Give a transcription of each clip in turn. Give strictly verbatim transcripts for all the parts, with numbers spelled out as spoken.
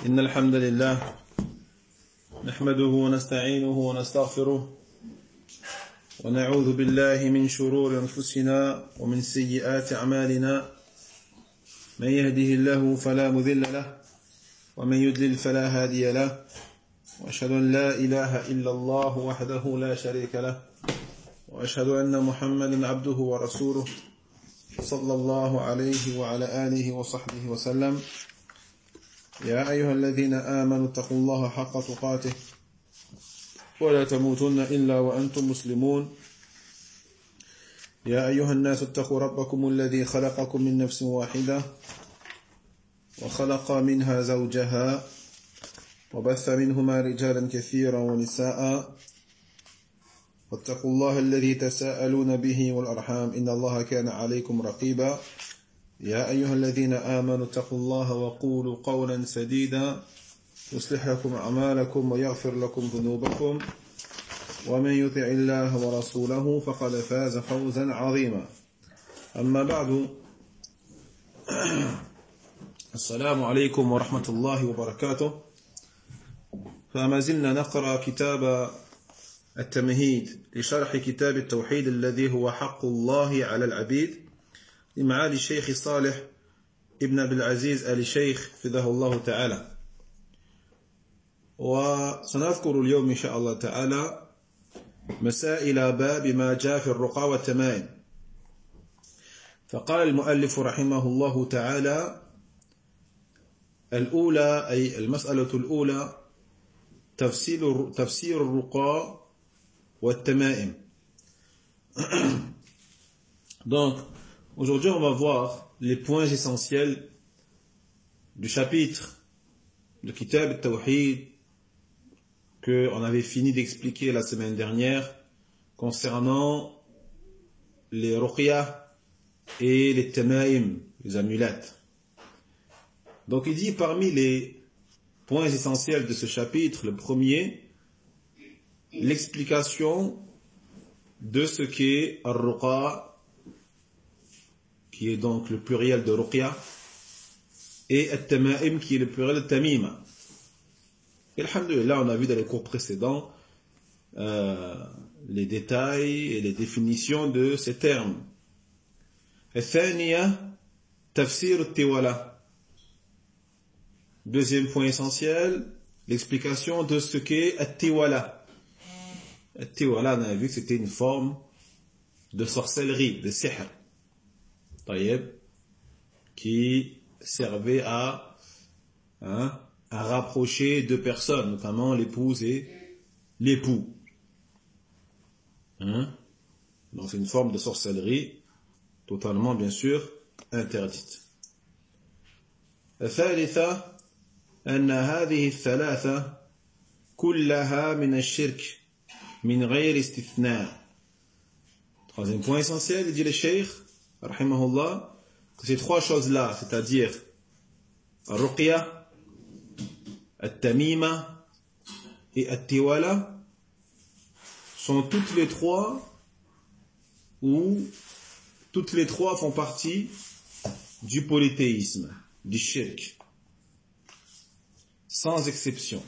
إن الحمد لله نحمده ونستعينه ونستغفره ونعوذ بالله من شرور أنفسنا ومن سيئات أعمالنا. من يهده الله فلا مضل له ومن يضلل فلا هادي له، وأشهد أن لا إله إلا الله وحده لا شريك له، وأشهد أن محمدا عبده ورسوله صلى الله عليه وعلى آله وصحبه وسلم. يا أيها الذين آمنوا اتقوا الله حق تقاته ولا تموتن إلا وأنتم مسلمون. يا أيها الناس اتقوا ربكم الذي خلقكم من نفس واحدة وخلق منها زوجها وبث منهما رجالا كثيرا ونساء، واتقوا الله الذي تساءلون به والأرحام إن الله كان عليكم رقيبا. يا أيها الذين آمنوا اتقوا الله وقولوا قولا سديدا يصلح لكم أعمالكم ويغفر لكم ذنوبكم، ومن يطع الله ورسوله فقد فاز فوزا عظيما. أما بعد، السلام عليكم ورحمة الله وبركاته. فما زلنا نقرأ كتاب التمهيد لشرح كتاب التوحيد الذي هو حق الله على العبيد لمعالي الشيخ صالح ابن عبد العزيز آل شيخ فداه الله تعالى. وسنذكر اليوم إن شاء الله تعالى مسائل باب ما جاء في الرقى والتمائم. فقال المؤلف رحمه الله تعالى: الأولى، أي المسألة الأولى، تفسير تفسير الرقى والتمائم. Donc, aujourd'hui, on va voir les points essentiels du chapitre de Kitab al-Tawhid que on avait fini d'expliquer la semaine dernière concernant les ruqyah et les tamaim, les amulettes. Donc il dit parmi les points essentiels de ce chapitre, le premier, l'explication de ce qu'est ar-ruqa, qui est donc le pluriel de ruqya, et at-tama'im, qui est le pluriel de tamima. Et alhamdulillah, on a vu dans les cours précédents euh, les détails et les définitions de ces termes. Al-thaniya, tafsir al-tiwala. Deuxième point essentiel, l'explication de ce qu'est at-tiwala. At-tiwala, on a vu que c'était une forme de sorcellerie, de sihr, qui servait à, hein, à rapprocher deux personnes, notamment l'épouse et l'époux. Hein? Donc c'est une forme de sorcellerie totalement, bien sûr, interdite. الثالثة أن هذه الثلاثة كلها من الشرك من غير استثناء. Troisième point essentiel, il dit le cheikh rahimahullah, que ces trois choses-là, c'est-à-dire al-ruqya, al-tamima et al-tiwala, sont toutes les trois, ou toutes les trois font partie du polythéisme, du shirk, sans exception.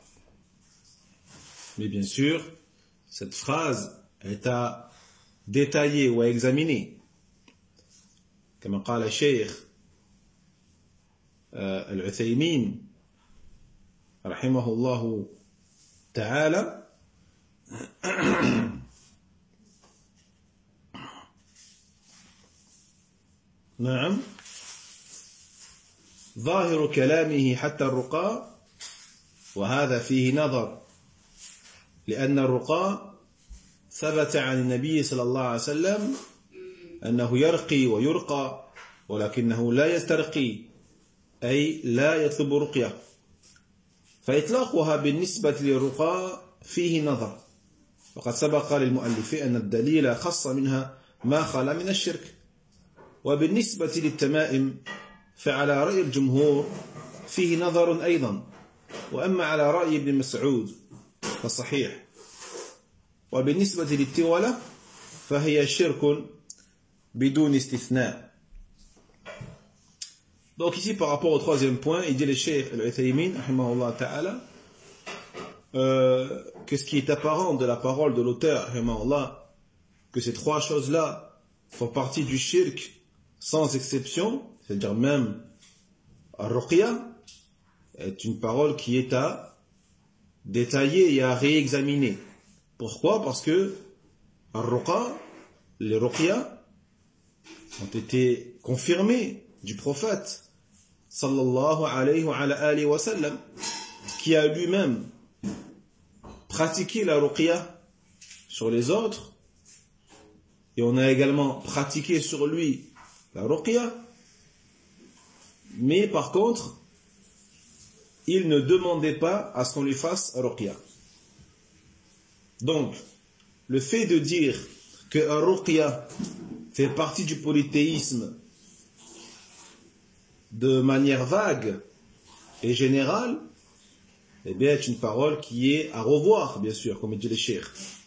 Mais bien sûr, cette phrase est à détailler ou à examiner. كما قال الشيخ العثيمين رحمه الله تعالى: نعم، ظاهر كلامه حتى الرقى، وهذا فيه نظر، لأن الرقى ثبت عن النبي صلى الله عليه وسلم أنه يرقي ويرقى، ولكنه لا يسترقي، أي لا يطلب رقية. فإطلاقها بالنسبة للرقى فيه نظر، وقد سبق للمؤلف أن الدليل خص منها ما خلا من الشرك. وبالنسبة للتمائم فعلى رأي الجمهور فيه نظر أيضا، وأما على رأي ابن مسعود فصحيح. وبالنسبة للتولة فهي شرك بدون استثناء. Donc ici, par rapport au troisième point, il dit le Cheikh Al-Uthaymin, rahimahullah ta'ala, euh, que ce qui est apparent de la parole de l'auteur, rahimahullah, que ces trois choses-là font partie du shirk sans exception, c'est-à-dire même Ar-Ruqya, est une parole qui est à détailler et à réexaminer. Pourquoi? Parce que Ar-Ruqa, les Ruqya, ont été confirmés du prophète sallallahu alayhi wa alayhi wa sallam, qui a lui-même pratiqué la Ruqya sur les autres, et on a également pratiqué sur lui la Ruqya, mais par contre, il ne demandait pas à ce qu'on lui fasse Ruqya. Donc, le fait de dire que Ruqya fait partie du polythéisme de manière vague et générale, eh bien, est une parole qui est à revoir, bien sûr, comme dit le cheikh.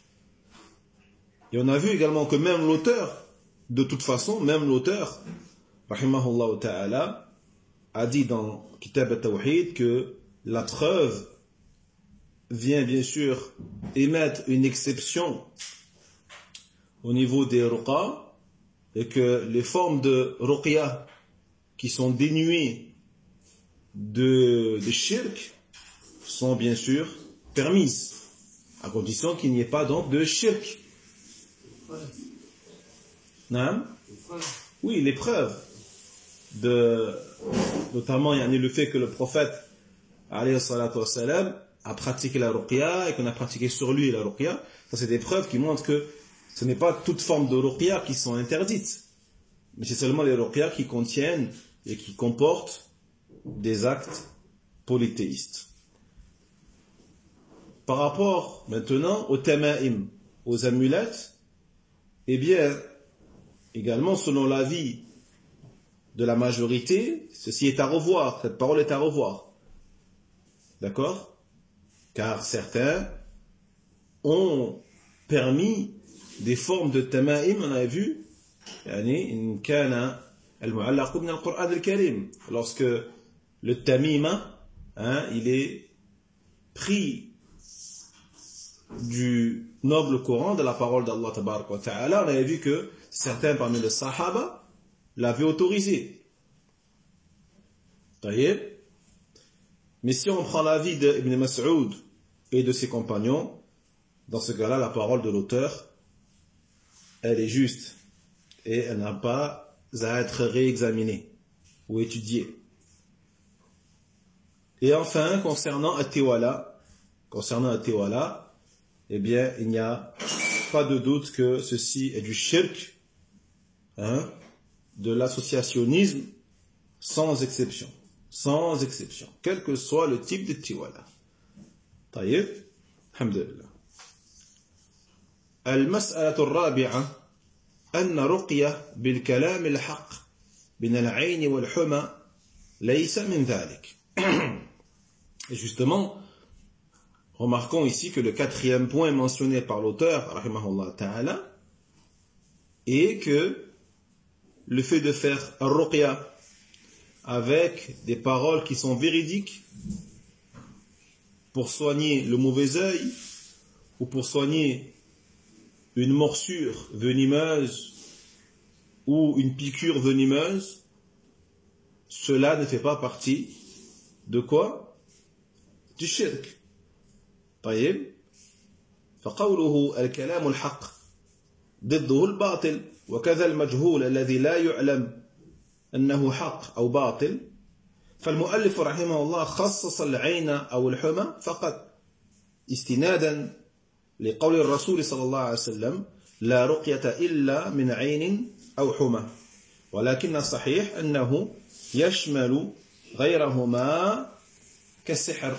Et on a vu également que même l'auteur, de toute façon, même l'auteur, rahimahullah ta'ala, a dit dans Kitab al-Tawhid que la preuve vient bien sûr émettre une exception au niveau des ruqa, et que les formes de ruqya qui sont dénuées de, de shirk sont bien sûr permises, à condition qu'il n'y ait pas donc de shirk. Non? Oui, les preuves de, notamment il y a le fait que le prophète alayhi salatu wassalam a pratiqué la ruqya et qu'on a pratiqué sur lui la ruqya, ça c'est des preuves qui montrent que ce n'est pas toute forme de ruqya qui sont interdites, mais c'est seulement les ruqya qui contiennent et qui comportent des actes polythéistes. Par rapport maintenant aux tamaim, aux amulettes, eh bien, également selon l'avis de la majorité, ceci est à revoir, cette parole est à revoir. D'accord? Car certains ont permis des formes de tamaim, on a vu, lorsque le tamima, hein, il est pris du noble Coran, de la parole d'Allah tabaraka wa ta'ala, on avait vu que certains parmi les sahaba l'avaient autorisé. Mais si on prend l'avis d'Ibn Mas'ud et de ses compagnons, dans ce cas-là, la parole de l'auteur, elle est juste et elle n'a pas à être réexaminée ou étudiée. Et enfin, concernant At-Tiwala, concernant At-Tiwala, eh bien, il n'y a pas de doute que ceci est du shirk, hein, de l'associationnisme, sans exception. Sans exception. Quel que soit le type de Tiwala. Taïb, alhamdulillah. المسألة الرابعة أن رقية بالكلام الحق من العين والحمى ليس من ذلك. Et justement, remarquons ici que le quatrième point mentionné par l'auteur, rahimahullah ta'ala, est que le fait de faire ruqya avec des paroles qui sont véridiques pour soigner le mauvais œil ou pour soigner une morsure venimeuse ou une piqûre venimeuse, cela ne fait pas partie de quoi? Du shirk. طيب فقوله الكلام الحق ضده الباطل وكذا المجهول الذي لا يعلم أنه حق أو باطل فالمؤلف رحمه الله خصص العين أو الحمى فقط استنادا لقول الرسول صلى الله عليه وسلم لا رقية إلا من عين أو حمى ولكن الصحيح أنه يشمل غيرهما كالسحر.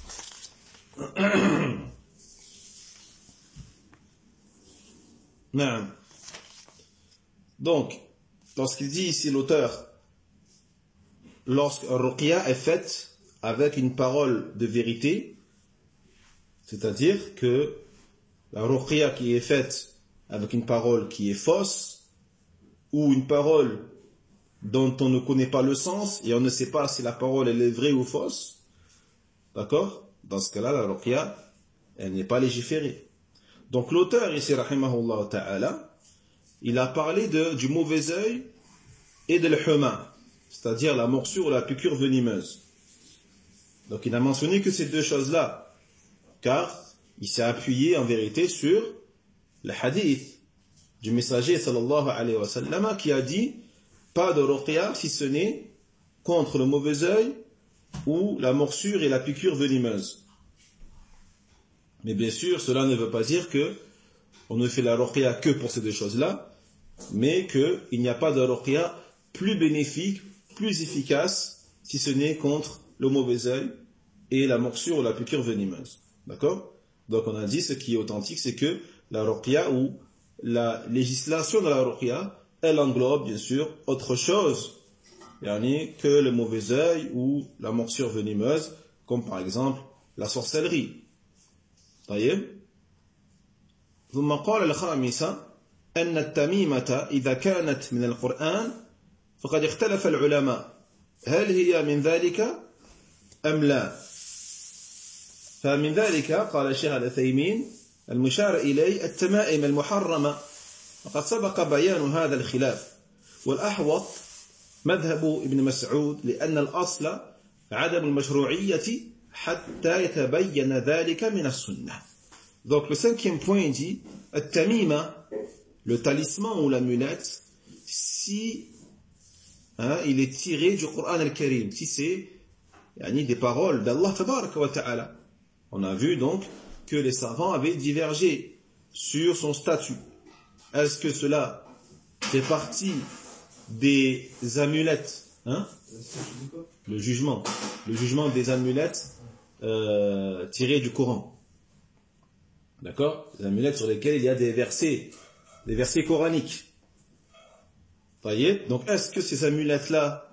نعم. Donc, lorsqu'il dit ici l'auteur, lorsque ruqya est faite avec une parole de vérité, c'est-à-dire que la ruqya qui est faite avec une parole qui est fausse, ou une parole dont on ne connaît pas le sens et on ne sait pas si la parole elle est vraie ou fausse, d'accord? Dans ce cas-là, la ruqya, elle n'est pas légiférée. Donc l'auteur ici, rahimahullah ta'ala, il a parlé de, du mauvais œil et de l'huma, c'est-à-dire la morsure ou la piqûre venimeuse. Donc il a mentionné que ces deux choses-là, car il s'est appuyé en vérité sur le hadith du messager sallallahu alayhi wa sallam qui a dit pas de ruqya si ce n'est contre le mauvais œil ou la morsure et la piqûre venimeuse. Mais bien sûr, cela ne veut pas dire que on ne fait la ruqya que pour ces deux choses-là, mais qu'il n'y a pas de ruqya plus bénéfique, plus efficace, si ce n'est contre le mauvais œil et la morsure ou la piqûre venimeuse. D'accord? Donc on a dit, ce qui est authentique, c'est que la ruqya ou la législation de la ruqya, elle englobe bien sûr autre chose, yani que le mauvais œil ou la morsure venimeuse, comme par exemple la sorcellerie. طيب ثم قال الخامسة أن التميمة إذا كانت من القرآن فقد اختلف العلماء هل هي من ذلك أم لا. فمن ذلك قال الشيخ العثيمين المشار إليه التمائم المحرمة وقد سبق بيان هذا الخلاف والأحوط مذهب ابن مسعود لأن الأصل عدم المشروعية حتى يتبين ذلك من السنة. Donc le cinquième point il dit التميمة, le talisman ou l'amulette, si hein, il est tiré du Coran al-Karim, si c'est yani, des paroles d'Allah tabaraka wa ta'ala. On a vu donc que les savants avaient divergé sur son statut. Est-ce que cela fait partie des amulettes, hein? Le jugement, le jugement des amulettes euh, tirées du Coran. D'accord? Les amulettes sur lesquelles il y a des versets, des versets coraniques. Voyez? Donc est-ce que ces amulettes-là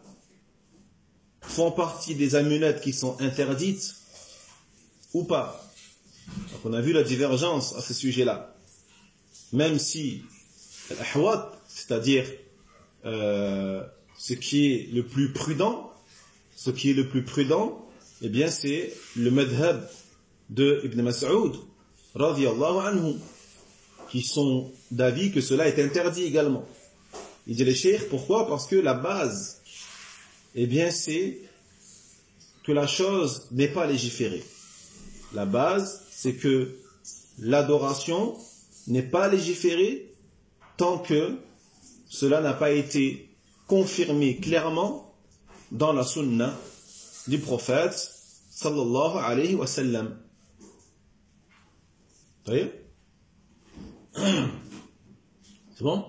font partie des amulettes qui sont interdites ou pas? Donc on a vu la divergence à ce sujet-là. Même si l'ahwat, c'est-à-dire euh, ce qui est le plus prudent, ce qui est le plus prudent, eh bien c'est le madhab de Ibn Mas'ud, radiyallahu anhu, qui sont d'avis que cela est interdit également. Il dit les cheikhs, pourquoi? Parce que la base, eh bien c'est que la chose n'est pas légiférée. La base, c'est que l'adoration n'est pas légiférée tant que cela n'a pas été confirmé clairement dans la sunna du prophète sallallahu alayhi wa sallam. Vous voyez? C'est bon?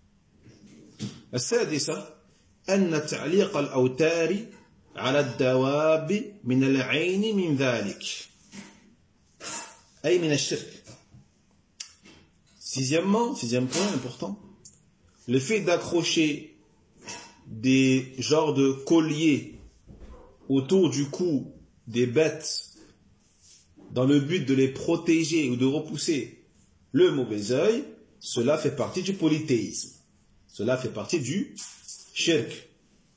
السادسة أن تعليق الأوتار على الدواب من العين من ذلك أي من الشرك. Sixièmement, sixième point important, le fait d'accrocher des genres de colliers autour du cou des bêtes dans le but de les protéger ou de repousser le mauvais œil, cela fait partie du polythéisme. Cela fait partie du shirk.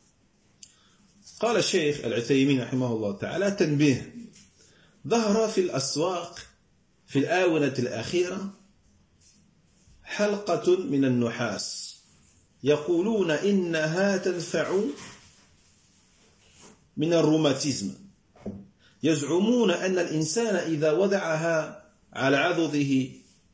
قال الشيخ العثيمين رحمه الله تعالى تنبيه ظهر في الأسواق في الآونة الأخيرة حلقة من النحاس يقولون إنها تنفع من الروماتيزم يزعمون أن الإنسان إذا وضعها على عضده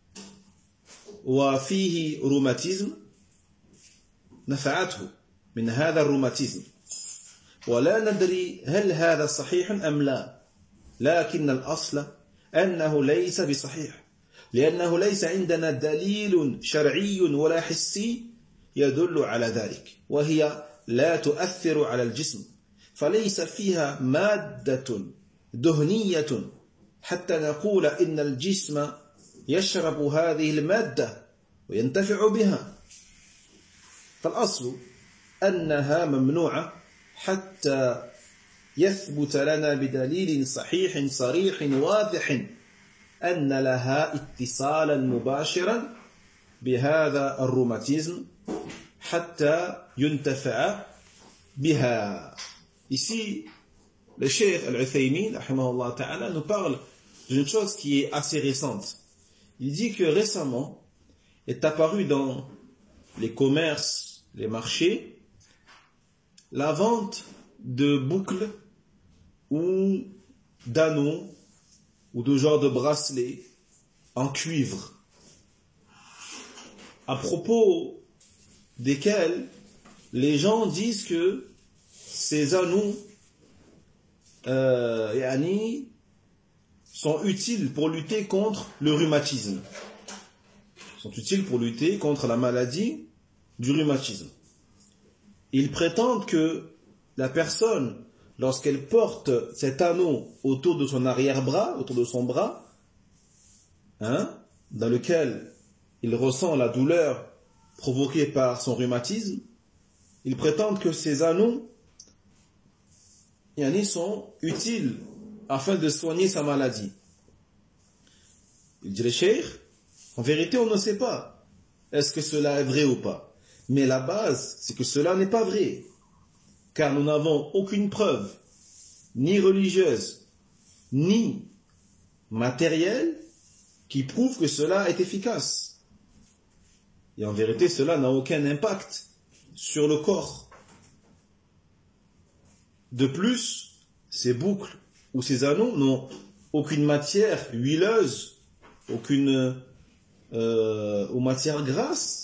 وفيه روماتيزم نفعته من هذا الروماتيزم ولا ندري هل هذا صحيح أم لا لكن الأصل أنه ليس بصحيح لأنه ليس عندنا دليل شرعي ولا حسي يدل على ذلك وهي لا تؤثر على الجسم فليس فيها مادة دهنية حتى نقول إن الجسم يشرب هذه المادة وينتفع بها فالأصل أنها ممنوعة حتى يثبت لنا بدليل صحيح صريح واضح أن لها اتصالا مباشرا بهذا الروماتيزم حتى ينتفع biha. Ici, le Cheikh Al-Uthaymin, rahimahullah ta'ala, nous parle d'une chose qui est assez récente. Il dit que récemment est apparu dans les commerces, les marchés, la vente de boucles ou d'anneaux ou de genre de bracelets en cuivre, à propos desquels les gens disent que ces anneaux euh, yani, sont utiles pour lutter contre le rhumatisme, sont utiles pour lutter contre la maladie du rhumatisme. Ils prétendent que la personne, lorsqu'elle porte cet anneau autour de son arrière-bras, autour de son bras, hein, dans lequel il ressent la douleur provoquée par son rhumatisme, ils prétendent que ces anneaux yani, sont utiles afin de soigner sa maladie. Il dit le cheikh, en vérité on ne sait pas est-ce que cela est vrai ou pas. Mais la base, c'est que cela n'est pas vrai. Car nous n'avons aucune preuve, ni religieuse, ni matérielle, qui prouve que cela est efficace. Et en vérité, cela n'a aucun impact sur le corps. De plus, ces boucles ou ces anneaux n'ont aucune matière huileuse, aucune euh, ou matière grasse,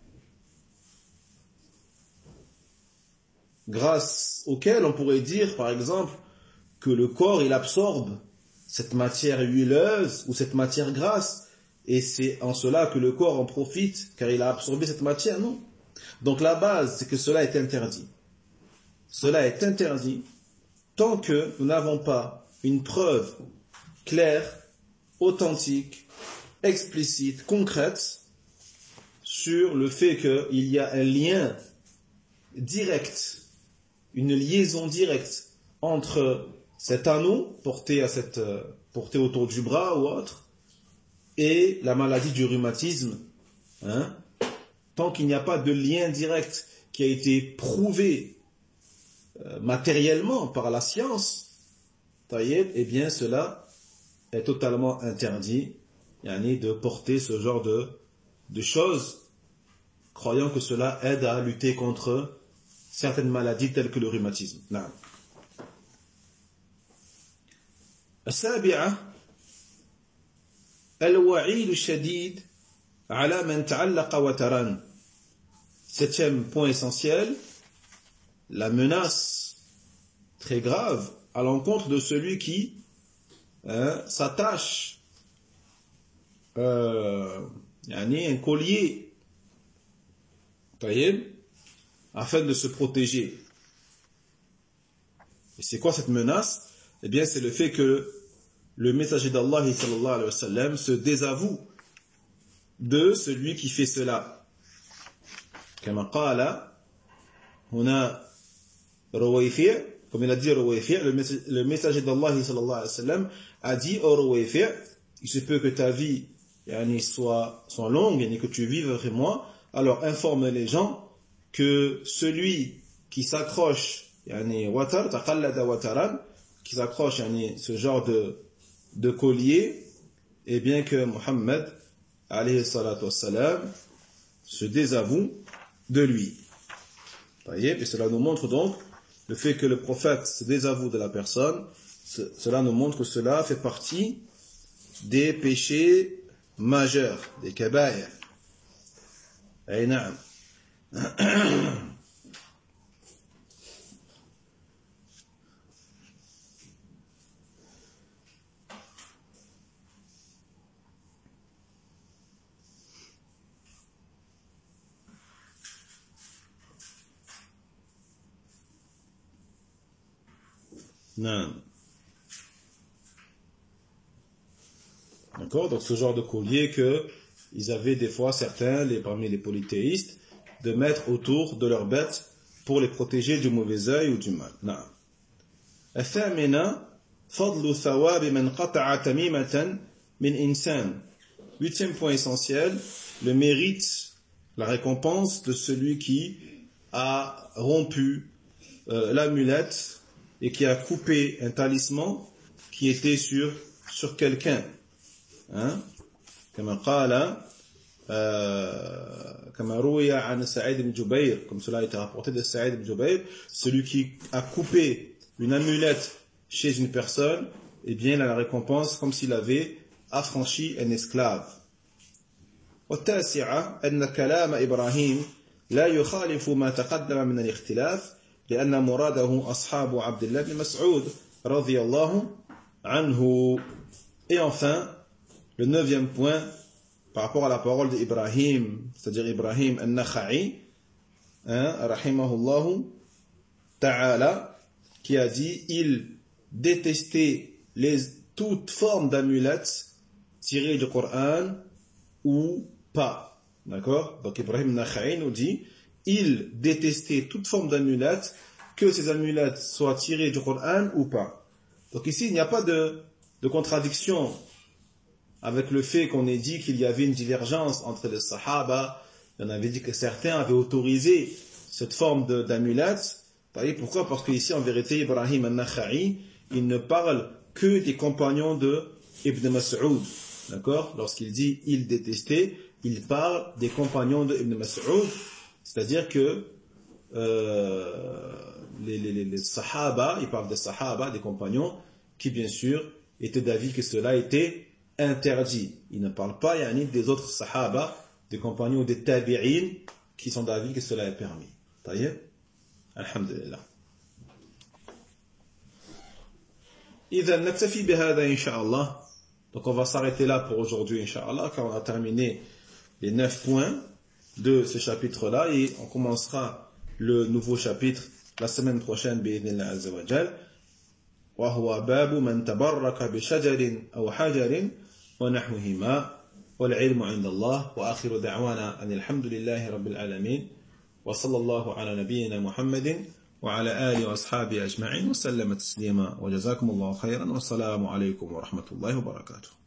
grâce auquel on pourrait dire, par exemple, que le corps, il absorbe cette matière huileuse ou cette matière grasse, et c'est en cela que le corps en profite, car il a absorbé cette matière, non. Donc la base, c'est que cela est interdit. Cela est interdit tant que nous n'avons pas une preuve claire, authentique, explicite, concrète, sur le fait qu'il y a un lien direct, une liaison directe entre cet anneau porté, à cette, porté autour du bras ou autre et la maladie du rhumatisme. Hein? Tant qu'il n'y a pas de lien direct qui a été prouvé euh, matériellement par la science, eh bien cela est totalement interdit, yani de porter ce genre de, de choses, croyant que cela aide à lutter contre certaines maladies telles que le rhumatisme. نعم. السابعة الوعيد الشديد على من تعلق وترا. Septième point essentiel, la menace très grave à l'encontre de celui qui hein, s'attache euh, yani un collier, afin de se protéger. Et c'est quoi cette menace? Eh bien, c'est le fait que le messager d'Allah sallallahu alayhi wa sallam se désavoue de celui qui fait cela. Comme قال هنا رويفع, comme il a dit Ruwayfi', le messager d'Allah sallallahu alayhi wa sallam a dit au Ruwayfi', il se peut que ta vie yani, soit, soit longue et que tu vives avec moi, alors informe les gens que celui qui s'accroche, yani watar, taqallada wataran, qui s'accroche yani, ce genre de, de collier, et bien que Muhammad, alayhi salatu wassalam, se désavoue de lui. Et cela nous montre donc le fait que le prophète se désavoue de la personne, cela nous montre que cela fait partie des péchés majeurs, des kaba'ir. Ay na'am. Non. D'accord, donc ce genre de collier que ils avaient des fois certains, les, parmi les polythéistes, de mettre autour de leurs bêtes pour les protéger du mauvais œil ou du mal. Non. الثامنة فضل ثواب من قطع تميمة من إنسان. Huitième point essentiel, le mérite, la récompense de celui qui a rompu euh, l'amulette et qui a coupé un talisman qui était sur, sur quelqu'un. Hein? Comme قال كما روي عن سعيد بن جبير, comme cela a été rapporté de Saïd ibn Jubayr, celui qui a coupé une amulette chez une personne, eh bien il a la récompense comme s'il avait affranchi un esclave. والتاسعة أن كلام إبراهيم لا يخالف ما تقدم من الاختلاف لأن مراده أصحاب عبد الله بن مسعود رضي الله عنه. Et enfin, le neuvième point, par rapport à la parole d'Ibrahim, c'est-à-dire Ibrahim al-Nakha'i, hein, rahimahullahu ta'ala, qui a dit, il détestait les, toute forme d'amulettes tirées du Coran ou pas. D'accord? Donc Ibrahim al-Nakha'i nous dit, il détestait toute forme d'amulettes, que ces amulettes soient tirées du Coran ou pas. Donc ici, il n'y a pas de, de contradiction avec le fait qu'on ait dit qu'il y avait une divergence entre les Sahaba. On avait dit que certains avaient autorisé cette forme d'amulette. Pourquoi? Parce qu'ici, en vérité, Ibrahim al-Nakha'i, il ne parle que des compagnons de Ibn Mas'ud. D'accord? Lorsqu'il dit « il détestait », il parle des compagnons de Ibn Mas'ud, c'est-à-dire que euh, les, les, les Sahaba, il parle des Sahaba, des compagnons, qui bien sûr étaient d'avis que cela était interdit. Il ne parle pas yani, des autres Sahaba, des compagnons des Tabi'in, qui sont d'avis que cela est permis. Taïeb? Alhamdulillah. إذا نكتفي بهذا إن شاء الله. Donc on va s'arrêter là pour aujourd'hui, Inch'Allah, car on a terminé les neuf points de ce chapitre-là et on commencera le nouveau chapitre la semaine prochaine, bi'idhnillah azza wa jal. Wa huwa babu man tabarraka bi shajarin aw hajarin wa nahwihima wal ilmu 'inda Allah wa akhiru da'wana anil hamdulillahi rabbil alamin wa sallallahu ala nabiyyina Muhammadin wa ala alihi wa ashabihi ajma'in wa sallama taslima wa jazakumullahu khairan wa assalamu alaykum wa rahmatullahi wa barakatuh.